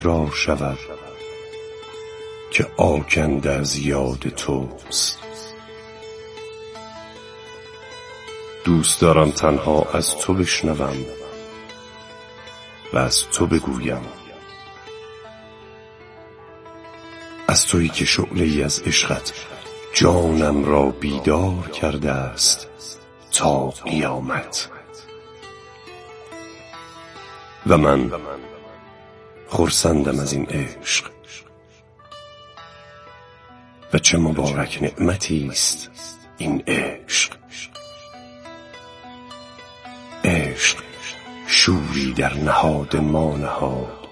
را شود که آکنده از یاد توست. دوست دارم تنها از تو بشنوم و از تو بگویم، از تویی که شعله‌ای از عشقت جانم را بیدار کرده است تا قیامت. و من خرسندم از این عشق و چه مبارک نعمتی است این عشق. عشق شوری در نهاد ما نهاد،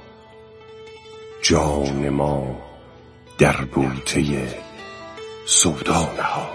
جان ما در بوته سودا نهاد.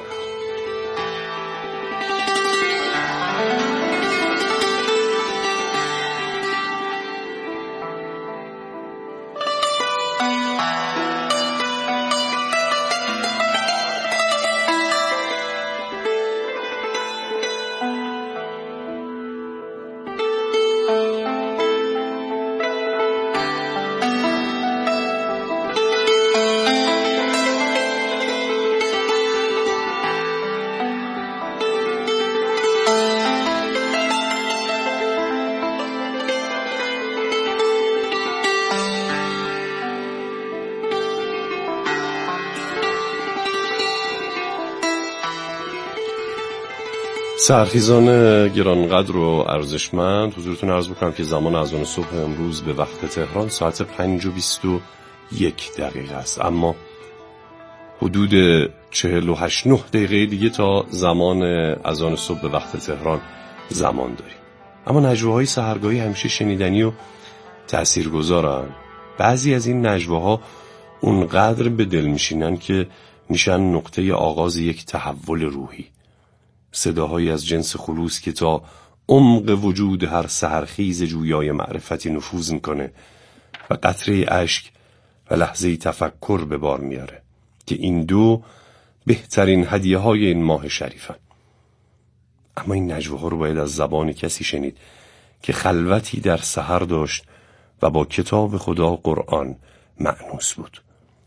سرخیزان گرانقدر و ارزشمند، حضورتون عرض بکنم که زمان اذان صبح امروز به وقت تهران ساعت 5:21 است، اما حدود 48-9 دقیقه دیگه تا زمان اذان صبح به وقت تهران زمان داریم. اما نجواهای سحرگاهی همیشه شنیدنی و تأثیرگذارن. بعضی از این نجواها اونقدر به دل میشینن که میشن نقطه آغاز یک تحول روحی. صداهایی از جنس خلوص که تا عمق وجود هر سحرخیز جویای معرفتی نفوذ میکنه و قطره اشک و لحظه تفکر به بار میاره که این دو بهترین هدیه های این ماه شریفن. اما این نجواها رو باید از زبان کسی شنید که خلوتی در سحر داشت و با کتاب خدا قرآن مأنوس بود.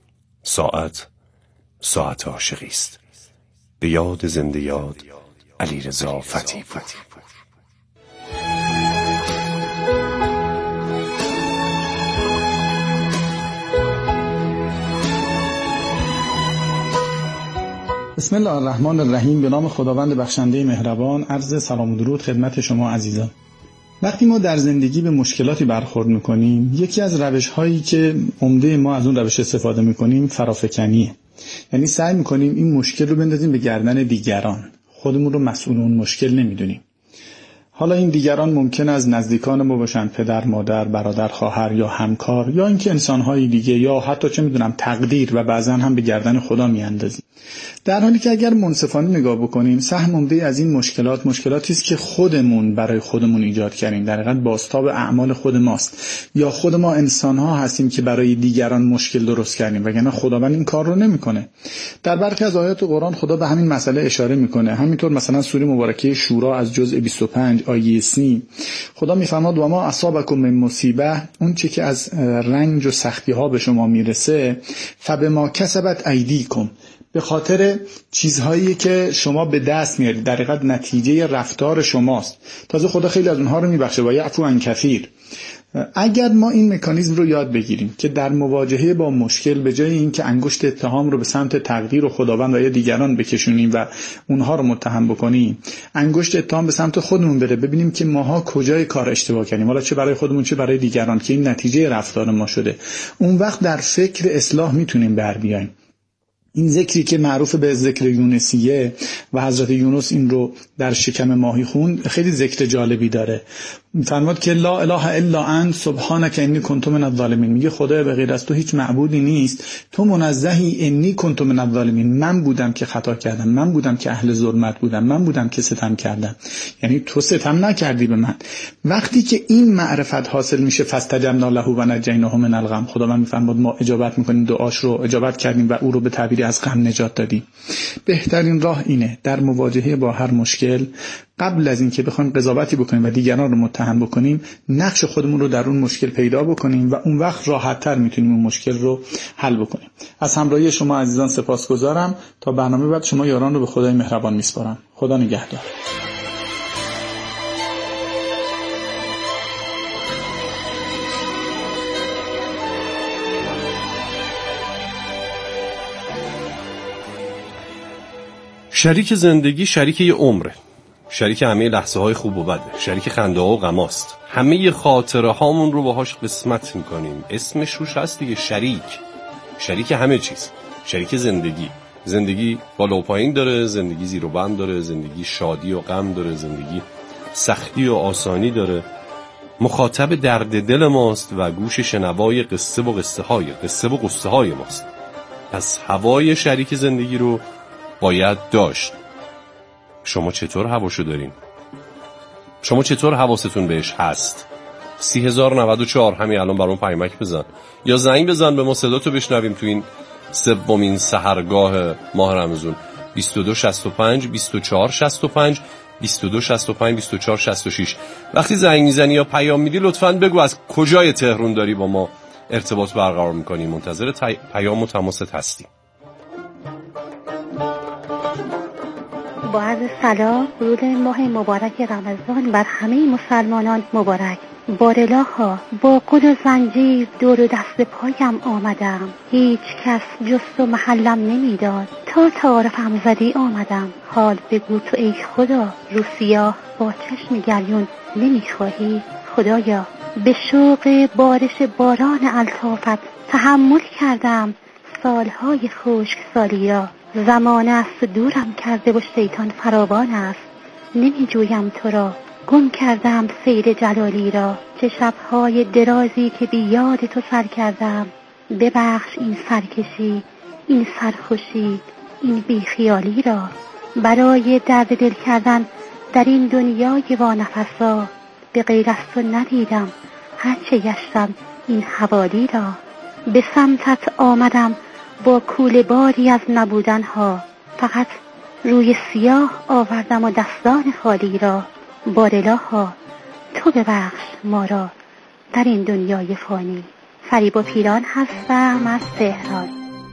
ساعت عاشقی است. به یاد زنده یاد علیرضا فتی‌پور. بسم الله الرحمن الرحیم. به نام خداوند بخشنده مهربان. عرض سلام و درود خدمت شما عزیزان. وقتی ما در زندگی به مشکلاتی برخورد میکنیم، یکی از روش‌هایی که عمده ما از اون روش استفاده میکنیم فرافکنیه. یعنی سعی میکنیم این مشکل رو بندازیم به گردن دیگران، خودمون رو مسئول اون مشکل نمیدونیم. حالا این دیگران ممکن از نزدیکان ما باشن، پدر، مادر، برادر، خواهر یا همکار، یا اینکه انسان‌های دیگه، یا حتی چه میدونم تقدیر، و بعضا هم به گردن خدا میاندازیم. در حالی که اگر منصفانه نگاه بکنیم، سهم عمده از این مشکلاتی است که خودمون برای خودمون ایجاد کردیم، در حقیقت بازتاب اعمال خود ماست، یا خود ما انسان‌ها هستیم که برای دیگران مشکل درست کردیم، وگرنه خداوند این کار رو نمی‌کنه. در برخی از آیات قرآن خدا به همین مسئله اشاره می‌کنه. همینطور مثلا سوره مبارکه شورا از جزء 25 آیه 30 خدا می‌فرماد و ما اصابکم من مصیبه، اون چیزی که از رنج و سختی‌ها به شما میرسه، فبما کسبت ایدیکم، به خاطر چیزهایی که شما به دست میارید، در حقیقت نتیجه رفتار شماست. تازه خدا خیلی از اونها رو میبخشه و یعفو عن کثیر. اگر ما این مکانیزم رو یاد بگیریم که در مواجهه با مشکل به جای اینکه انگشت اتهام رو به سمت تقدیر و خداوند و یا دیگران بکشونیم و اونها رو متهم بکنیم، انگشت اتهام به سمت خودمون بره، ببینیم که ماها کجای کار اشتباه کردیم، حالا چه برای خودمون چه برای دیگران، که این نتیجه رفتار ما شده. اون وقت در فکر اصلاح میتونیم بر بیایم. این ذکری که معروف به ذکر یونسیه و حضرت یونس این رو در شکم ماهی خوند، خیلی ذکر جالبی داره. فرمود که لا اله الا انت سبحانک انی کنت من الظالمین. میگه خدای به غیر از تو هیچ معبودی نیست، تو منزهی، انی کنت من الظالمین، من بودم که خطا کردم، من بودم که اهل ظلمت بودم، من بودم که ستم کردم. یعنی تو ستم نکردی به من. وقتی که این معرفت حاصل میشه، فاستجبنا له و نجیناه من الغم، خداوند میفرماد ما اجابت میکنیم، دعاش رو اجابت کردیم و او رو به تعبیر از غم نجات دادیم. بهترین راه اینه در مواجهه با هر مشکل قبل از اینکه بخوایم قضاوتی بکنیم و دیگران رو متهم بکنیم، نقش خودمون رو در اون مشکل پیدا بکنیم و اون وقت راحت‌تر میتونیم اون مشکل رو حل بکنیم. از همراهی شما عزیزان سپاسگزارم. تا برنامه بعد شما یاران رو به خدای مهربان میسپارم. خدا نگهدار. شریک زندگی شریک یه عمره، شریک همه لحظه های خوب و بده، شریک خنده ها و غماست. همه خاطره هامون رو باهاش قسمت میکنیم. اسمش روش هست دیگه، شریک همه چیز، شریک زندگی. زندگی بالا و پایین داره، زندگی زیر و بم داره، زندگی شادی و غم داره، زندگی سختی و آسانی داره. مخاطب درد دل ماست و گوش شنوای قصه و قصه های ماست. پس هوای شریک زندگی رو باید داشت. شما چطور هواشو دارین؟ شما چطور حواستون بهش هست؟ 30,094 همین الان برام پیامک بزن یا زنگ بزن به ما، صداتو بشنویم تو این سومین سحرگاه ماه رمضان. 2265 2465 2265 2466. وقتی زنگ میزنی یا پیام میدی لطفاً بگو از کجای تهران داری با ما ارتباط برقرار میکنی. منتظر پیام و تماست هستیم. با عرض سلام، ورود ماه مبارک رمضان بر همه مسلمانان مبارک. بارلاها با گل و زنجیر دور و دست پایم آمدم، هیچ کس جست و محلم نمیداد، تا تعارفم زدی آمدم. حال بگو تو ای خدا، رو سیاه با چشم گریون نمیخواهی؟ خدایا به شوق بارش باران الطافت تحمل کردم سالهای خشک سالی را. زمان است دورم کرده و شیطان فراوان است، نمی جویم تو را، گم کردم سیر جلالی را. چه شبهای درازی که بی یاد تو سر کردم، ببخش این سرکشی، این سرخوشی، این بیخیالی را. برای درد دل کردن در این دنیای وانفسا، به غیر از تو ندیدم هرچه گشتم این حوالی را. به سمتت آمدم با کوله باری از نبودن ها، فقط روی سیاه آوردم و دستان خالی را. بارلاها تو ببخش ما را در این دنیای فانی. فریبا پیران هستم از تهران.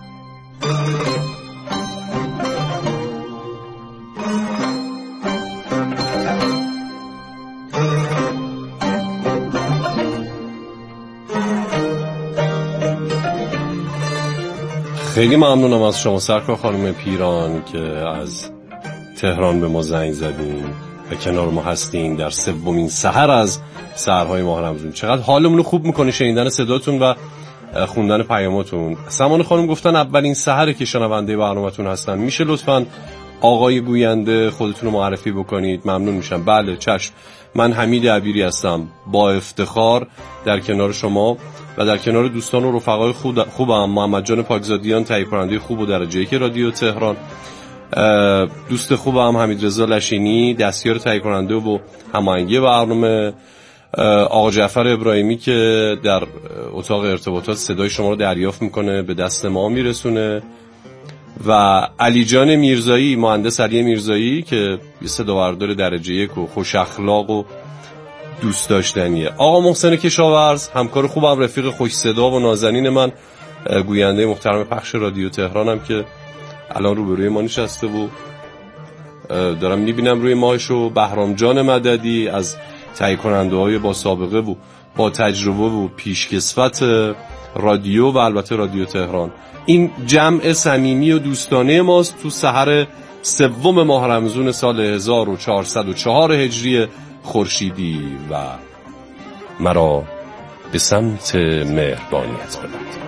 خیلی ممنونم از شما سرکار خانم پیران که از تهران به ما زنگ زدین و کنار ما هستین در سومین سحر از سحرهای ماه رمضان. چقدر حالمون رو خوب میکنه شنیدن صداتون و خوندن پیاماتون. سمان خانم گفتن اولین سحره که شنونده برنامه‌تون هستن، میشه لطفاً آقای گوینده خودتون رو معرفی بکنید؟ ممنون میشم. بله چشم، من حمید عبیری هستم، با افتخار در کنار شما و در کنار دوستان و رفقای خوبم، محمد جان پاکزادیان تهیه کننده خوب و درجه 1 رادیو تهران، دوست خوبم حمید رضا لشینی دستیار تهیه کننده و هماهنگی برنامه، آقا جعفر ابراهیمی که در اتاق ارتباطات صدای شما رو دریافت میکنه به دست ما میرسونه، و علی جان میرزایی، مهندس علی میرزایی که صداوردار درجه 1 و خوش اخلاق و دوست داشتنیه. آقا محسن کشاورز همکار خوبم، رفیق خوش صدا و نازنین من، گوینده محترم پخش رادیو تهرانم که الان روبروی ما نشسته و دارم میبینم روی ماهشو. بهرام جان مددی از تهیه کننده های با سابقه و با تجربه و پیشکسوت رادیو و البته رادیو تهران. این جمع صمیمی و دوستانه ماست تو سحر سوم ماه رمضان سال 1404 هجری خورشیدی و مرا به سمت مهربانیت ببرد.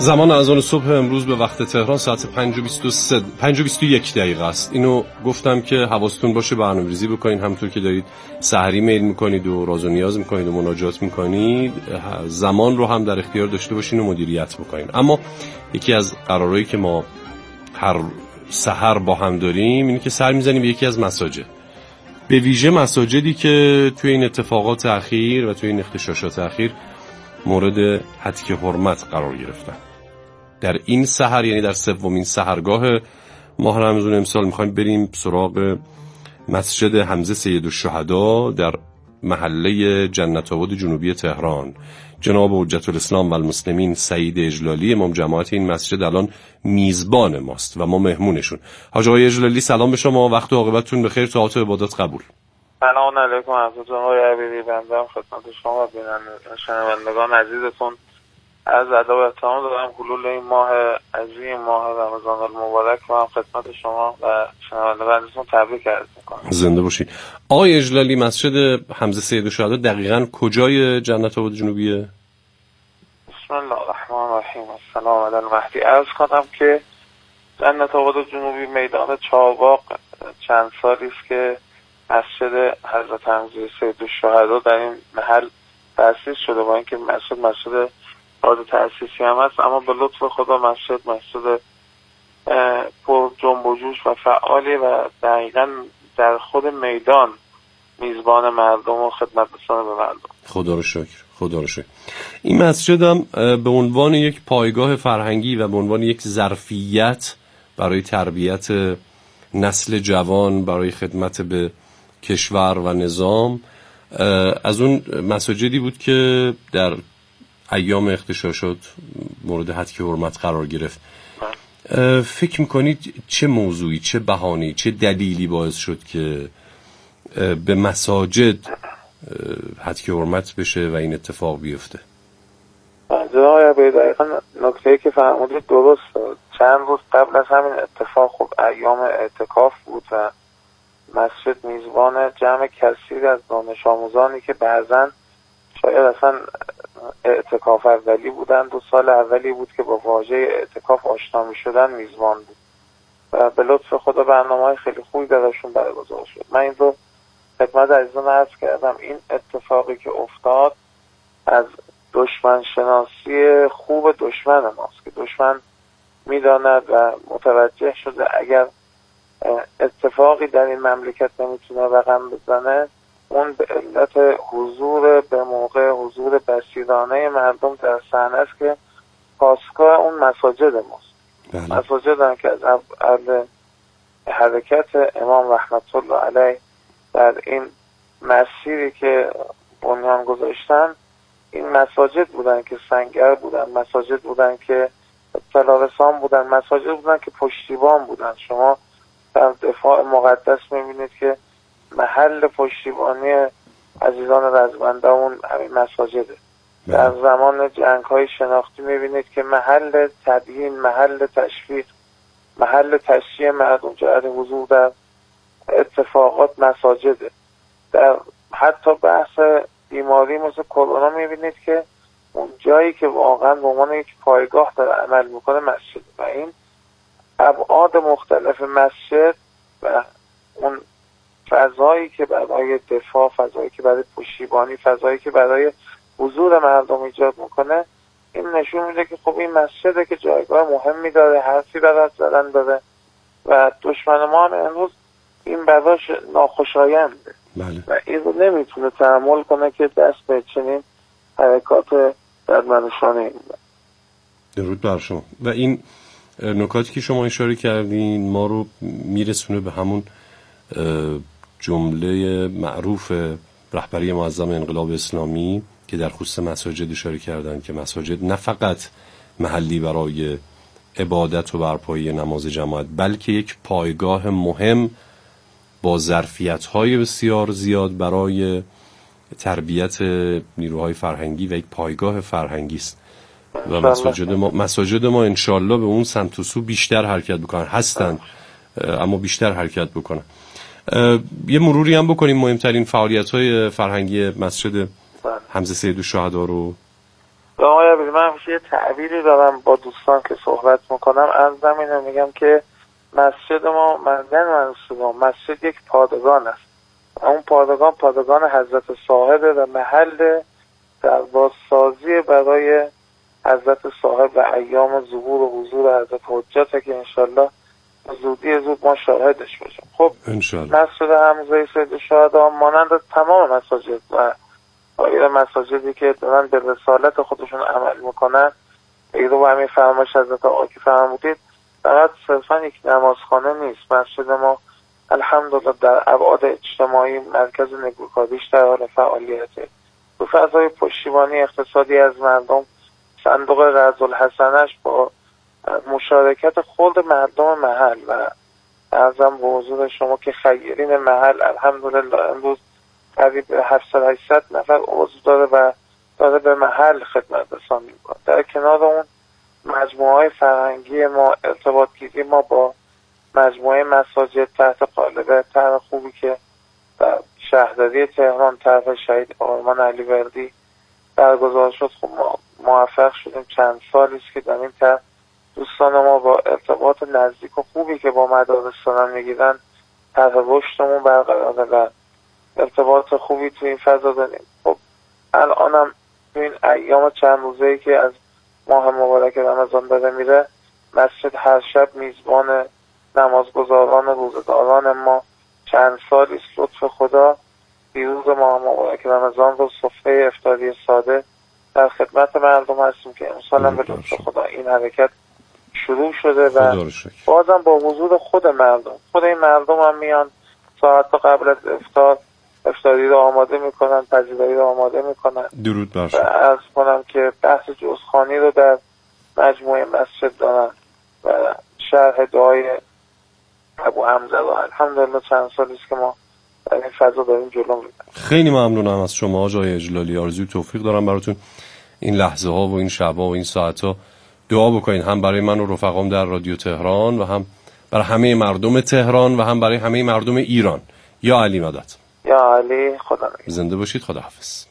زمان اذان صبح امروز به وقت تهران ساعت 5:21 دقیقه است. اینو گفتم که حواستون باشه برنامه‌ریزی بکنید، همونطور که دارید سحری میل میکنید و راز و نیاز میکنید و مناجات میکنید، زمان رو هم در اختیار داشته باشین و مدیریت بکنید. اما یکی از قرارهایی که ما هر سحر با هم داریم اینه که سر میزنیم به یکی از مساجد، به ویژه مساجدی که توی این اتفاقات اخیر و توی این اغتشاشات اخیر مورد هتک حرمت قرار گرفتن. در این سحر، یعنی در سومین سحرگاه ماه رمضان امسال، میخوایم بریم سراغ مسجد حمزه سید الشهدا در محله جنت آباد جنوبی تهران. جناب حجت الاسلام و المسلمین سعید اجلالی امام جماعت این مسجد الان میزبان ماست و ما مهمونشون. حاج آقای اجلالی سلام به شما، وقت و عاقبتتون بخیر، طاعت و عبادات قبول. سلام علیکم حضرت آقای عبیدی، بنده خدمت شما و شنوندگان عزیزتون از ادب و احترام دارم. حلول این ماه عظیم، ماه رمضان المبارک رو هم خدمت شما و شنوندگان عزیزتون تبریک عرض می‌کنم. زنده باشید. آقای اجلالی، مسجد حمزه سید الشهدا دقیقاً کجای جنت آباد جنوبیه؟ بسم الله الرحمن الرحیم. السلام علی المهدی. عرض کنم که جنت آباد جنوبی میدان چاباق چند سالی است که مسجد حضرت حمزه سید الشهدا در این محل تأسیس شده. با اینکه مسجد تازه تأسیسی هم هست، اما به لطف خدا مسجد پر جنب و جوش و فعالی و دقیقاً در خود میدان میزبان مردم و خدمت رسان به مردم. خدا رو شکر، خدا رو شکر. این مسجد هم به عنوان یک پایگاه فرهنگی و به عنوان یک ظرفیت برای تربیت نسل جوان، برای خدمت به کشور و نظام، از اون مساجدی بود که در ایام اغتشاشات مورد هتک حرمت قرار گرفت. فکر میکنید چه موضوعی، چه بهانه‌ای، چه دلیلی باعث شد که به مساجد هتک حرمت بشه و این اتفاق بیفته؟ جناب دقیقاً نکته‌ای که فرمودید درست. چند روز قبل از همین اتفاق، خب ایام اعتکاف بود و مسجد میزبان جمع کثیری از دانش آموزانی که بعضاً شاید اصلا اعتکاف اولی بودن، 2 سال اولی بود که با واژه اعتکاف آشنا می شدن، میزبان بود و به لطف خدا برنامه‌های خیلی خوبی درشون برگزار شد. من این رو خدمت عزیزان عرض کردم. این اتفاقی که افتاد از دشمن شناسی خوب دشمن ماست که دشمن میداند و متوجه شده اگر اتفاقی در این مملکت نمیتونه رقم بزنه، اون به علت حضور به موقع، حضور بسیرانه مردم در صحنه است که پاسگاه اون مساجد ماست. بله. مساجد هم که از حرکت امام رحمت الله علیه در این مسیری که بنیان گذاشتن، این مساجد بودن که سنگر بودن، مساجد بودن که اطلاع رسان بودن، مساجد بودن که پشتیبان بودن. شما در دفاع مقدس میبینید که محل پشتیبانی عزیزان رزمنده اون همین مساجده. در زمان جنگ‌های شناختی می‌بینید که محل تدیین، محل تشویق، محل تشجیع مردم جهت حضور در اتفاقات مساجده. در حتی بحث بیماری مثل کرونا می‌بینید که اون جایی که واقعا به عنوان یک پایگاه داره عمل می‌کنه مسجد و این ابعاد مختلف مسجد و اون فضایی که برای دفاع، فضایی که برای پشتیبانی، فضایی که برای حضور مردم ایجاد میکنه، این نشون میده که خب این مسجده که جایگاه مهمی داره، حرفی برای زدن داره و دشمن ما هم امروز این براش ناخوشاینده. بله. و این رو نمیتونه تحمل کنه که دست به چنین حرکات در منشانه این بده. درود بر شما. و این نکاتی که شما اشاره کردین ما رو میرسونه به همون جمله معروف رهبری معظم انقلاب اسلامی که در خصوص مساجد اشاره کردن که مساجد نه فقط محلی برای عبادت و برپایی نماز جماعت، بلکه یک پایگاه مهم با ظرفیت‌های بسیار زیاد برای تربیت نیروهای فرهنگی و یک پایگاه فرهنگی است و مساجد ما انشالله به اون سمت و سو بیشتر حرکت بکنن، هستن اما بیشتر حرکت بکنن. یه مروری هم بکنیم مهمترین فعالیت‌های فرهنگی مسجد حمزه سید الشهدا رو. آقای عبیدی، من همیشه یه تعبیری دارم با دوستان که صحبت میکنم، از زمینه میگم که مسجد ما مسجد یک پادگان است. اون پادگان حضرت صاحبه و محل در بازسازی برای حضرت صاحب و ایام ظهور و حضور حضرت حجته که انشالله زودی زود ما شاهدش باشیم. خب مسجد حمزه سید شهدا مانند تمام مساجد و غیر مساجدی که دارن به رسالت خودشون عمل میکنن، ایرو همین فرمایش حضرت آقا که فرمودید، فقط صرفا یک نمازخانه نیست. مسجد ما الحمدلله در ابعاد اجتماعی مرکز نگوکاریش در حال فعالیته. تو فضای پشتیبانی اقتصادی از مردم، صندوق قرض الحسنش با مشارکت خود مردم محل و ارزم به حضور شما که خیرین محل الحمدلله امروز قریب 700-800 نفر عضو داره و داره به محل خدمت رسانی میکنه. در کنار اون مجموعه های فرهنگی ما، ارتباط گیری ما با مجموعه مساجد تحت قالب طرح خوبی که در شهرداری تهران طرح شهید آرمان علیوردی برگزار شد، خب ما موفق شدیم چند سالی است که در این طرح دوستان ما با ارتباط نزدیک و خوبی که با مدارس دارن میگیرن طرح رشدمون برقراره و ارتباط خوبی تو این فضا داریم. خب الانم تو این ایام چند روزه‌ای که از ماه مبارک رمضان داره میره، مسجد هر شب میزبان نمازگزاران روزداران ما چند سالی است. لطف خدا دیروز ماه مبارک رمضان رو سفره افطاری ساده در خدمت مردم هستیم که امسال هم به لطف خدا این حرکت شروع شده و بازم با حضور خود این مردم هم میان ساعت قبل از افطاری رو آماده میکنن، پذیرایی رو آماده میکنن. درود بر شما. عرض کنم که بحث جزخوانی رو در مجموعه مسجد دارن و شرح دعای ابو حمزه رو الحمدلله چند سالی است که ما در این فضا داریم جلو میبریم. خیلی ممنونم از شما آقای اجلالی. آرزوی توفیق دارم براتون این لحظه ها و این شب‌ها و این ساعت ها. دعا بکنین هم برای من و رفقام در رادیو تهران و هم برای همه مردم تهران و هم برای همه مردم ایران. یا علی مدد. یا علی، خدا نگهدار. زنده باشید. خداحافظ.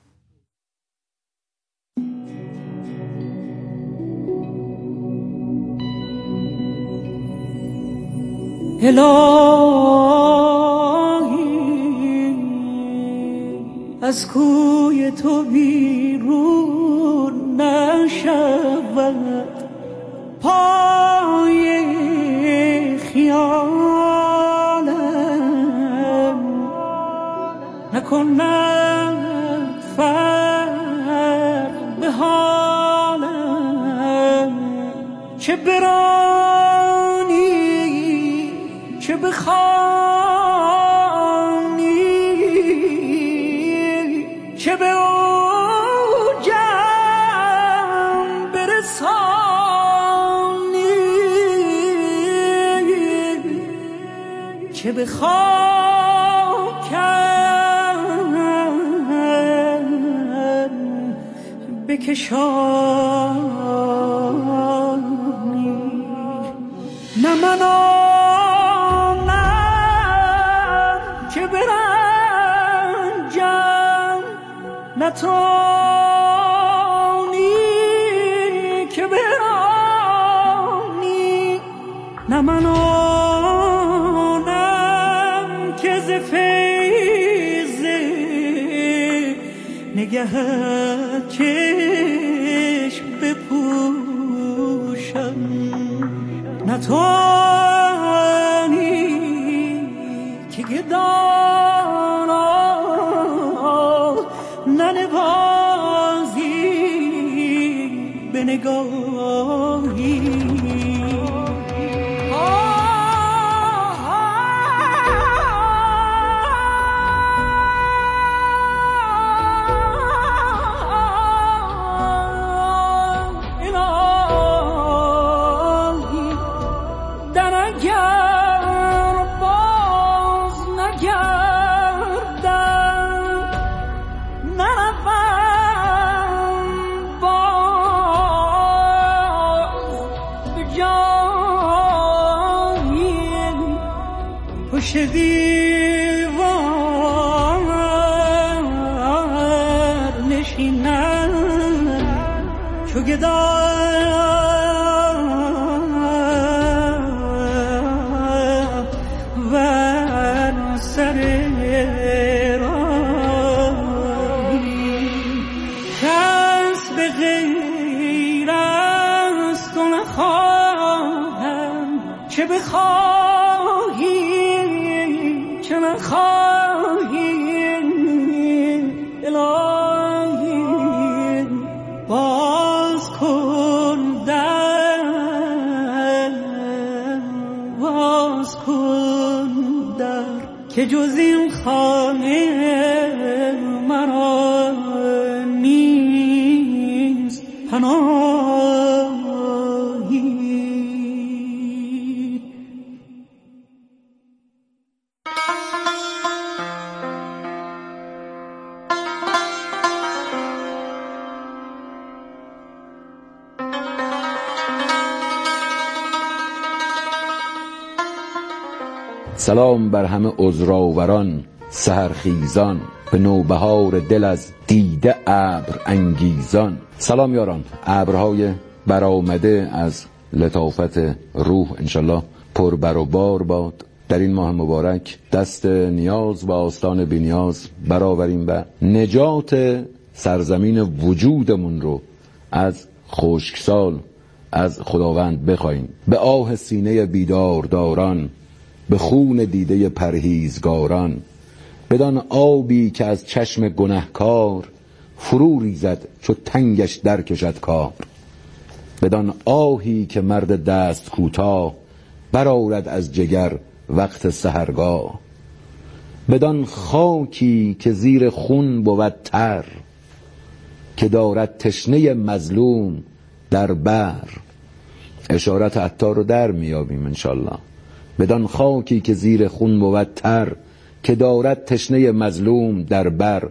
الهی از کوی تو بیرون نشود پای خیالم، نکند فرق به حالم، چه برانی چه بخوانی، چه به اوجم برسانی، چه به خاکم بکشانی. نه من آنم که برنجم، نه تو آنی که برانی، نه من آنم که ز فیض نگهت چشم بپوشم، نه تو آنی که گدانا ننوازی به نگاهی. پشت دیوار نشینم چو گدا و سر راهی کس به غیر از تو نخواهم چه بخواهی چه نخواهی الهی باز کن در که جز این خانه مرا نیست پناهی. سلام بر همه عذرآوران سحرخیزان، به نوبهار دل از دیده ابر انگیزان. سلام یاران، ابرهای برآمده از لطافت روح انشالله پر بر و بار باد. در این ماه مبارک دست نیاز و آستان بی‌نیاز برآوریم و نجات سرزمین وجودمون رو از خشکسال از خداوند بخوایم. به آه سینه بیدارداران، به خون دیده پرهیزگاران، بدان آبی که از چشم گنهکار فرو ریزد چو تنگش در کشد کار. بدان آهی که مرد دست کوتاه برآرد از جگر وقت سحرگاه. بدان خاکی که زیر خون بود تر، که دارد تشنه مظلوم در بر. اشارت عطار رو در میابیم انشالله. بدان خاکی که زیر خون بود تر، که دارد تشنه مظلوم در بر.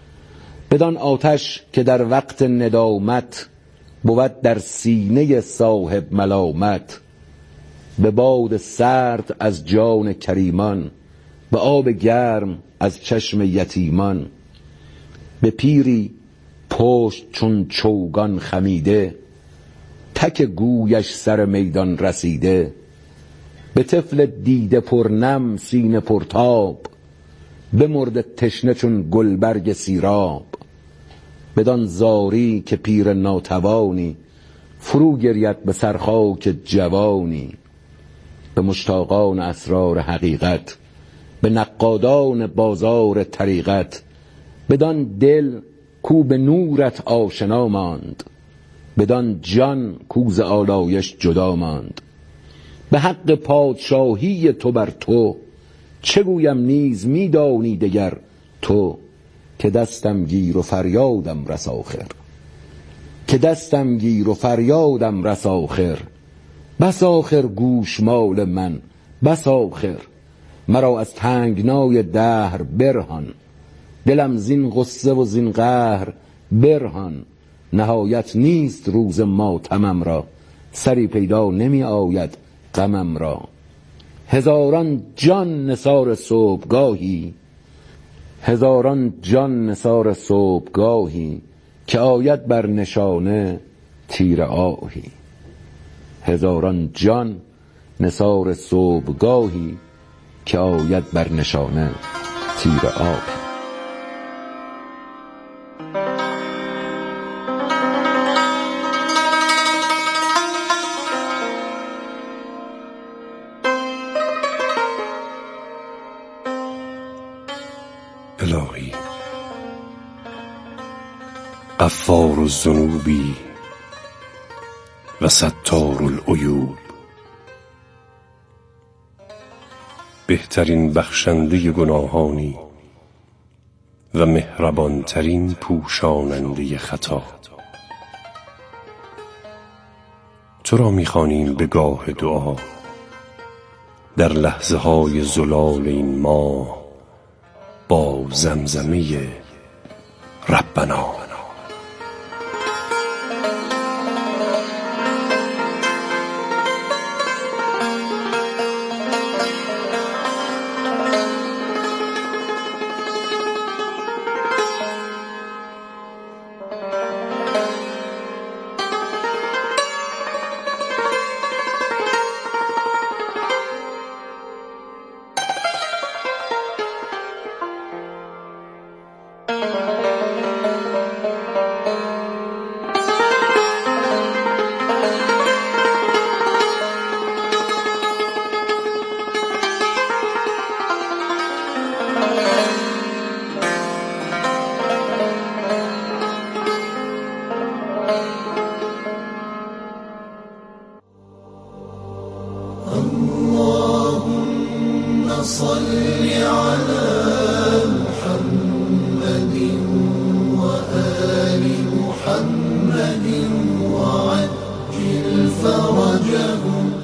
بدان آتش که در وقت ندامت بود در سینه صاحب ملامت. به باد سرد از جان کریمان، به آب گرم از چشم یتیمان. به پیری پشت چون چوگان خمیده، تک گویش سر میدان رسیده. به طفل دیده پرنم سینه پرتاب، بمرد تشنه چون گلبرگ سیراب. بدان زاری که پیر ناتوانی، فرو گرید به سرخاک جوانی. به مشتاقان اسرار حقیقت، به نقادان بازار طریقت. بدان دل کو به نورت آشنا ماند، بدان جان کو ز آلایش جدا ماند. به حق پادشاهی تو بر تو، چه گویم نیز میدانی دگر تو. که دستم گیر و فریادم رس آخر، که دستم گیر و فریادم رس آخر. بس آخر گوشمال من بس آخر، مرا از تنگنای دهر برهان. دلم زین غصه و زین قهر برهان. نهایت نیست روز ماتمم را، سری پیدا نمی آید غمم را. هزاران جان نثار صبحگاهی، هزاران جان نثار صبحگاهی. که آید بر نشانه تیر آهی. هزاران جان نثار صبحگاهی، که آید بر نشانه تیر آهی. الهی غفار الذنوب و ستار العیوب، بهترین بخشنده گناهانی و مهربانترین پوشاننده خطا. تو را می‌خوانیم به گاه دعا، در لحظه های زلال این ماه با زمزمه ربنا. صل على محمد وآل محمد وعجل فرجهم.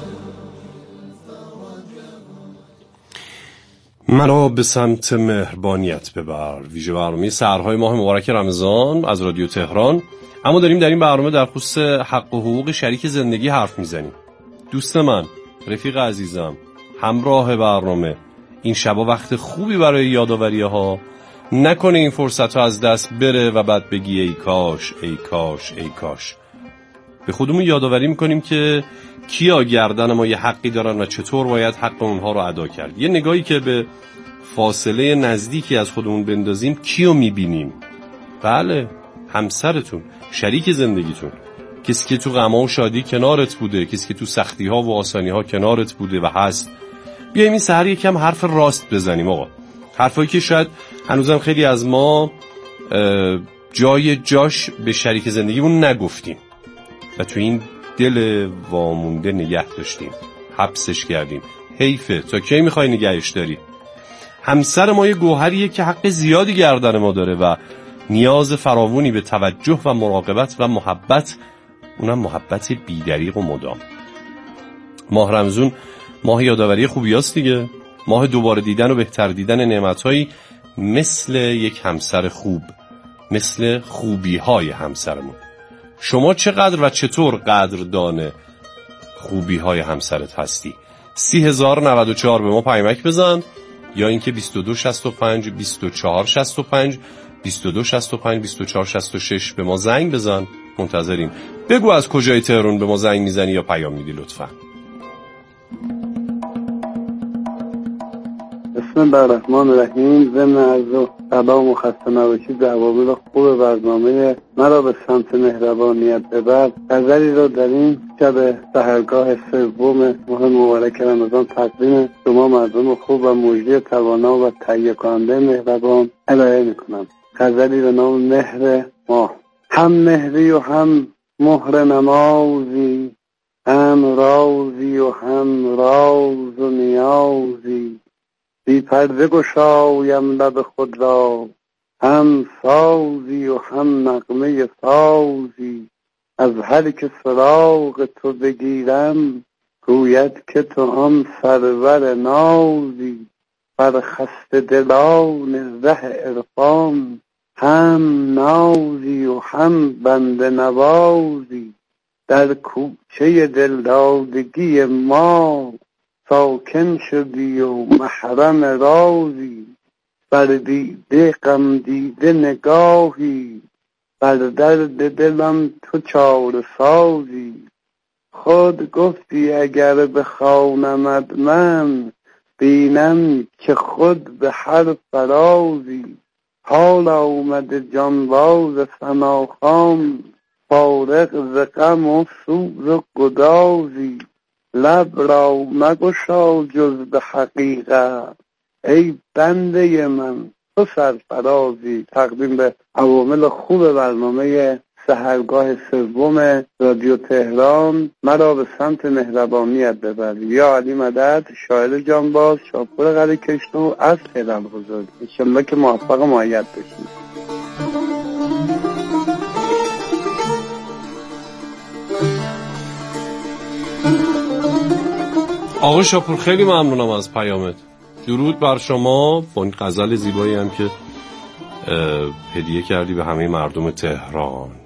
مرا به سمت مهربانیت ببر، ویژه برنامه سحرهای ماه مبارک رمضان از رادیو تهران. اما داریم در این برنامه در خصوص حق و حقوق شریک زندگی حرف میزنیم. دوست من، رفیق عزیزم، همراه برنامه، این شبا وقت خوبی برای یاداوریه ها. نکنه این فرصت ها از دست بره و بعد بگی ای کاش ای کاش ای کاش. به خودمون یادآوری میکنیم که کیا گردن ما یه حقی دارن و چطور باید حق اونها رو ادا کرد. یه نگاهی که به فاصله نزدیکی از خودمون بندازیم، کیو میبینیم؟ بله، همسرتون، شریک زندگیتون، کسی که تو غم و شادی کنارت بوده، کسی که تو سختی ها و آسانی ها کنارت بوده و هست. بیاییم این سحر یکم حرف راست بزنیم آقا. حرفایی که شاید هنوزم خیلی از ما جاش به شریک زندگیمون نگفتیم و تو این دل وامونده نگه داشتیم، حبسش کردیم. حیفه، تا کی میخوای نگهش داری؟ همسر ما یه گوهریه که حق زیادی گردن ما داره و نیاز فراوانی به توجه و مراقبت و محبت، اونم محبت بی‌دریغ و مدام. ماه رمضان ماه یادآوری خوبیاست دیگه، ماه دوباره دیدن و بهتر دیدن نعمت‌هایی مثل یک همسر خوب، مثل خوبی‌های همسرمون. شما چقدر و چطور قدردان خوبی‌های همسرت هستی؟ 30,094 به ما پیامک بزن، یا اینکه 2265 2465 2265 2466 به ما زنگ بزن. منتظریم. بگو از کجای تهران به ما زنگ میزنی یا پیام میدی لطفاً. بسم الله الرحمن الرحیم. ضمن عرض سلام و خسته نباشید به عوامل خوب برنامه مرا به سمت مهربانیت ببر. غزلی را در این شب سحرگاه سوم ماه مبارک رمضان تقدیم شما مردم خوب و مجری توانا و تهیه کننده مهربان ارائه میکنم. غزلی به نام مهر ماه. هم مهری و هم مهر نمازی، هم رازی و هم راز و نیازی، بی پرده گشایم لب خود را، هم سازی و هم نغمه سازی، از هر که سراغ تو بگیرم، گوید که تو آن سرور نازی. بر خسته دلان ره عرفان، هم نازی و هم بنده نوازی، در کوچه دلدادگی ما، ساکن شدی و محرم رازی. بر دیده غم دیده نگاهی، بر درد دلم تو چاره سازی. خود گفتی اگر بخوانمت من، بینم که خود به هر فرازی. حال آمده جانباز فناخوان، فارغ ز غم و سوز و گدازی. لب را مگشا جز به حقیقت، ای بنده من تو سرفرازی. تقدیم به عوامل خوب برنامه سحرگاه سوم رادیو تهران مرا به سمت مهربانیت ببر. یا علی مدد، شاعر جانباز، شاپور قلی کشتو از تهران بزرگ. انشالله که موفق و مؤید بشید. آقای شاپور خیلی ممنونم از پیامت. درود بر شما با این غزل زیبایی هم که هدیه کردی به همه مردم تهران.